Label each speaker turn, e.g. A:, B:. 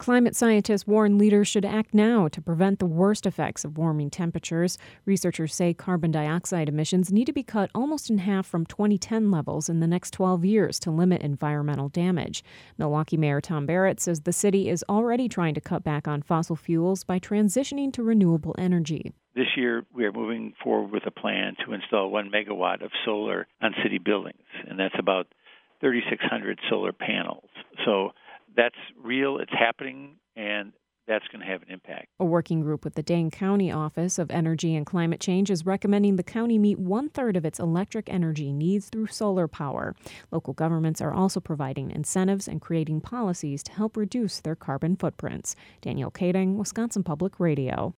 A: Climate scientists warn leaders should act now to prevent the worst effects of warming temperatures. Researchers say carbon dioxide emissions need to be cut almost in half from 2010 levels in the next 12 years to limit environmental damage. Milwaukee Mayor Tom Barrett says the city is already trying to cut back on fossil fuels by transitioning to renewable energy.
B: This year, we are moving forward with a plan to install 1 megawatt of solar on city buildings, and that's about 3,600 solar panels. So that's real, it's happening, and that's going to have an impact.
A: A working group with the Dane County Office of Energy and Climate Change is recommending the county meet 1/3 of its electric energy needs through solar power. Local governments are also providing incentives and creating policies to help reduce their carbon footprints. Danielle Kading, Wisconsin Public Radio.